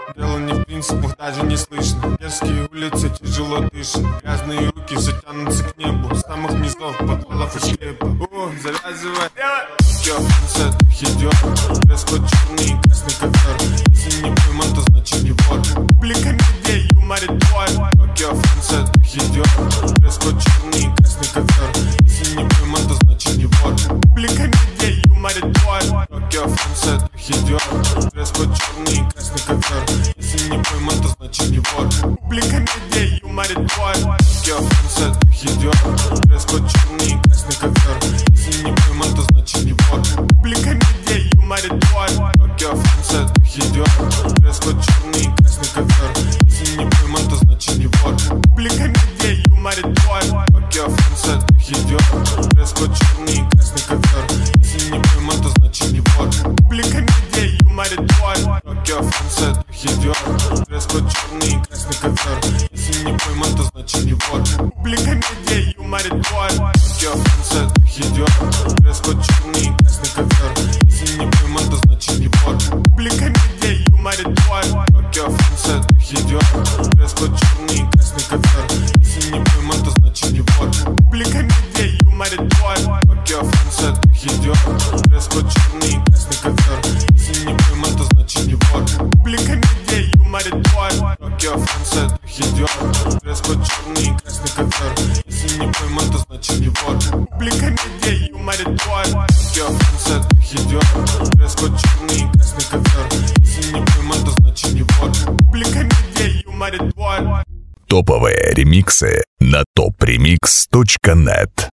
Дело не в принципах, даже не слышно. Дерзкие улицы тяжело дышат. Грязные руки затянутся к небу. С самых низов подвалов и склепа. Завязывай. Токио, Франция, идет. Дресс-код черный и красный ковер. Если не пойман, то значит не вор. Публика медиа, юмор и твой. Токио, Франция, идет. Дресс-код черный и красный ковер. Если не пойман, то значит не вор. Публика медиа, юмор и твой. Токио, Франция, идет. Дресс-код черный и красный ковер. Если не пойман, то значит не вор. Публика медиа, юмор и твой. Токио, Франция, идет. Дресс-код черный и красный ковер. Если не пойман, то значит не вор. Публика медиа, юмор и твой. Токио, Франция, идет. Дресс-код черный и красный ковер. Если не пойман, то значит не вор. Публика медиа, юмор и твой. Токио, Франция, идет. Дресс-код черный и красный ковер. Если не пойман, то значит не вор. Публика медиа, юмор и твой. Токио, Франция, идет. Дресс-код черный и красный ковер. Если не пойман, то значит не вор. Публика медиа, юмор и твой. Токио, Франция, идет. Дресс-код черный и красный ковер. Если не пойман, то значит не вор. Публика медиа, юмор и твой. Токио, Франция, идет. Дресс-код черный и красный ковер. Если не пойман, то значит не вор. Публика медиа, юмор и твой. Токио, Франция, идет. Дресс-код черный и красный ковер. Если не пойман, то значит не вор. Публика медиа, юмор и твой. Токио, Франция, идет. Дресс-код черный и красный ковер. Если не пойман, то значит не вор. Публика медиа, юмор и твой. Токио, Франция, идет. Дресс-код черный и красный ковер. Если не пойман, то значит не вор. Публика медиа, юмор и твой. Топовые ремиксы на topremix.net.